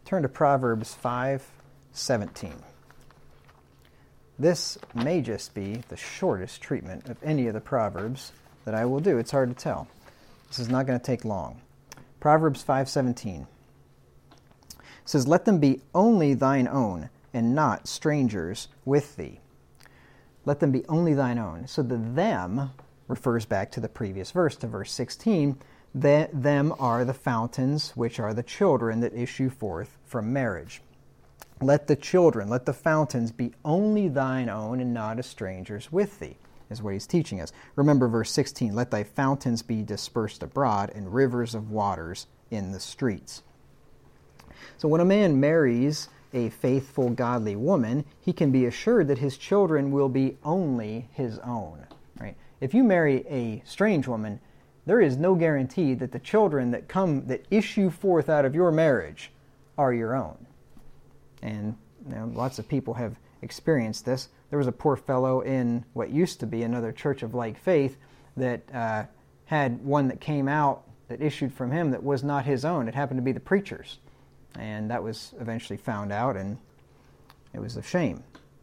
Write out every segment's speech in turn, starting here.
turn to Proverbs 5:17. This may just be the shortest treatment of any of the Proverbs that I will do. It's hard to tell. This is not going to take long. Proverbs 5:17 says, "Let them be only thine own, and not strangers with thee." Let them be only thine own. So the them refers back to the previous verse, to verse 16. Them are the fountains, which are the children that issue forth from marriage. Let the children, let the fountains be only thine own and not a stranger's with thee, is what he's teaching us. Remember verse 16, "Let thy fountains be dispersed abroad and rivers of waters in the streets." So when a man marries a faithful, godly woman, he can be assured that his children will be only his own. Right? If you marry a strange woman, there is no guarantee that the children that issue forth out of your marriage are your own. And lots of people have experienced this. There was a poor fellow in what used to be another church of like faith that had one that came out that issued from him that was not his own. It happened to be the preacher's. And that was eventually found out, and it was a shame.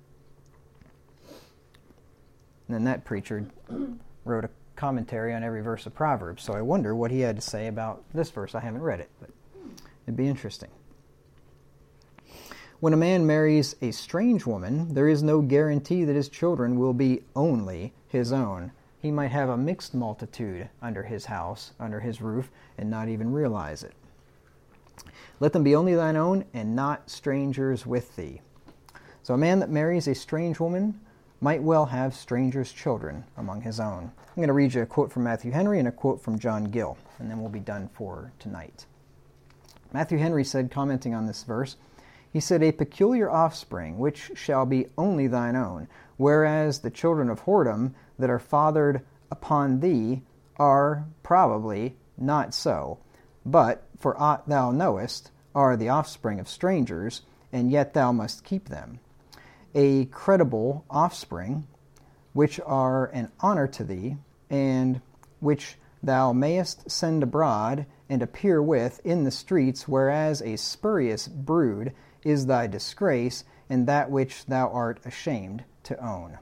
And then that preacher wrote a commentary on every verse of Proverbs, so I wonder what he had to say about this verse. I haven't read it, but it'd be interesting. When a man marries a strange woman, there is no guarantee that his children will be only his own. He might have a mixed multitude under his house, under his roof, and not even realize it. Let them be only thine own, and not strangers with thee. So a man that marries a strange woman might well have strangers' children among his own. I'm going to read you a quote from Matthew Henry and a quote from John Gill, and then we'll be done for tonight. Matthew Henry said, commenting on this verse, he said, "A peculiar offspring, which shall be only thine own, whereas the children of whoredom that are fathered upon thee are probably not so, but, for aught thou knowest, are the offspring of strangers, and yet thou must keep them. A credible offspring, which are an honor to thee, and which thou mayest send abroad and appear with in the streets, whereas a spurious brood is thy disgrace, and that which thou art ashamed to own."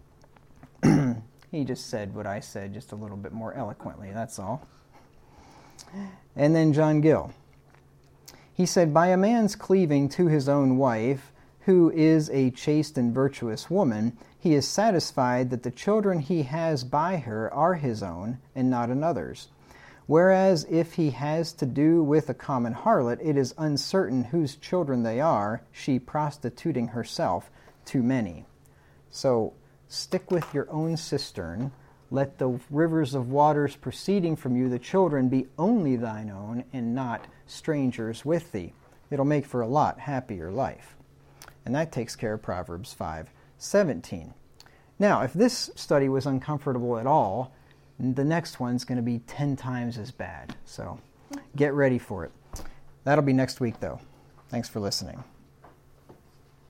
He just said what I said, just a little bit more eloquently, that's all. And then John Gill. He said, "By a man's cleaving to his own wife, who is a chaste and virtuous woman, he is satisfied that the children he has by her are his own, and not another's. Whereas if he has to do with a common harlot, it is uncertain whose children they are, she prostituting herself to many." So, stick with your own cistern. Let the rivers of waters proceeding from you, the children, be only thine own, and not strangers with thee. It'll make for a lot happier life. And that takes care of Proverbs 5:17. Now, if this study was uncomfortable at all, the next one's going to be 10 times as bad. So get ready for it. That'll be next week, though. Thanks for listening.